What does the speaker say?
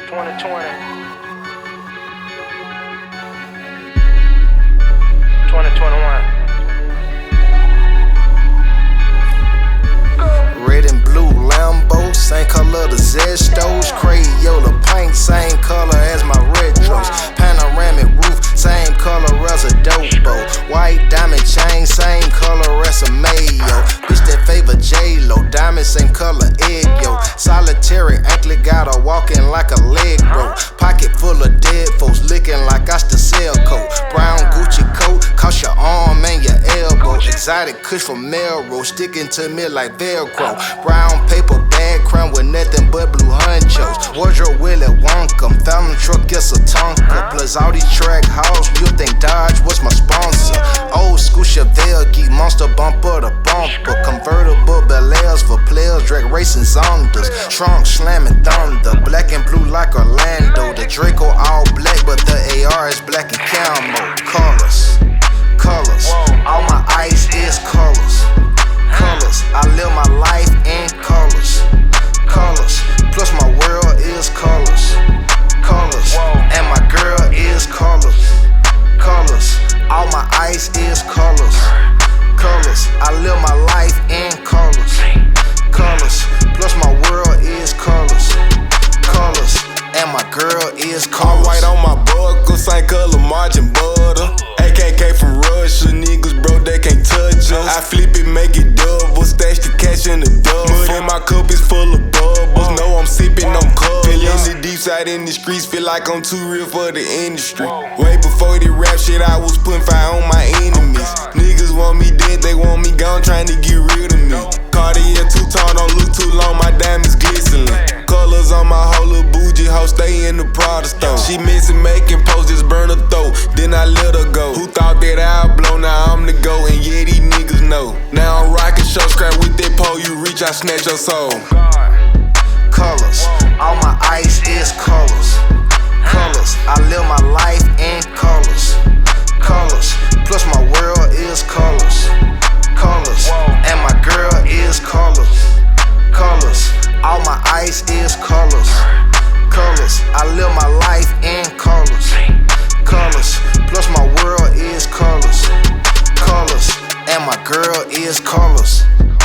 2020. 2021. Red and blue Lambo, same color the Zestos. Crayola paint, same color as my retros. Panoramic roof, same color as a Dopo. White diamond chain, same color as a Mayo. Bitch that favor J-Lo, diamond same color egg yo. Solitary anklet, got her walking like a leg bro. Pocket full of dead folks, licking like I still sell coat. Brown Gucci coat, cost your arm and your elbow. Exotic kush from Melrose, sticking to me like Velcro. Brown paper bag, crown with nothing but blue honchos. Wardrobe Willy Wonka, fountain truck, it's a Tonka. Plus all these track hoes, you think Dodge was my sponsor. Old school Chevelle, geek monster bumper to bumper. Convertible Bel Airs for players, drag racing Zondas. Trunk slamming thunder, black and blue like Orlando. The Draco all black, but the AR is black and camo. Colors, colors, all my ice is colors. Colors, I live my life in colors. Colors, plus my world is colors. Colors, and my girl is colors. Colors, all my ice is colors. Colors, I live my life in colors. Colors, plus my world is colors. Colors, and my girl is colors. All white on my buckle, same color margin butter. AKK from Russia, niggas bro, they can't touch us. I flip it, make it double, stash the cash in the double. Mud in my cup is full of bubbles, know I'm sipping on colors. Feel in the deep side in the streets, feel like I'm too real for the industry. Way before the rap shit, I was putting fire on my enemies. Niggas want me dead, they want me gone, trying to get rid of me. Cartier too tall, don't look too long, my diamonds glistening. Colors on my whole little bougie hoe, stay in the Prada store. She missing making posts, just burn her throat, then I let her go. Who thought that I'd blow, now I'm the go, and yeah, these niggas know. Now I'm rocking show scrap with that pole, you reach, I snatch your soul. Colors, all my ice is colors. Colors, I live my life in colors. Colors, plus my world is colors. Colors, and my girl is colors. Colors, all my ice is colors. Colors, I live my life in colors. Colors, plus my world is colors. Colors, and my girl is colors.